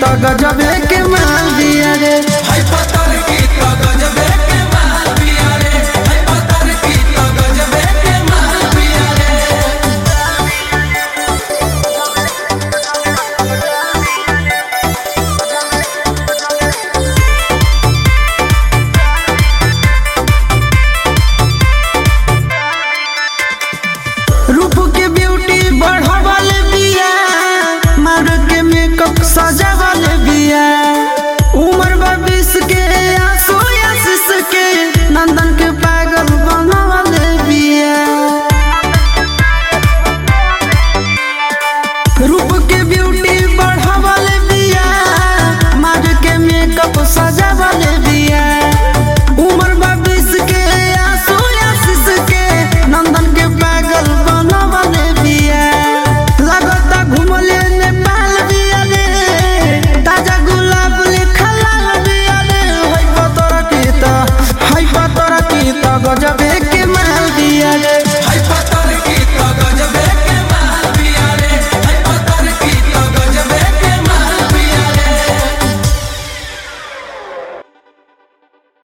तो गजबे के माल दिया रे। हाय पतर की तो गजबे के माल पिया रे। हाय पतर की तो गजबे के माल पिया रे। रूप के ब्यूटी बढ़ावल बिया, मार के मेकअप सजावल बिया। उम्र बा 20 के आंसू आशीष के, नंदन के पागल बनावल बिया। रूप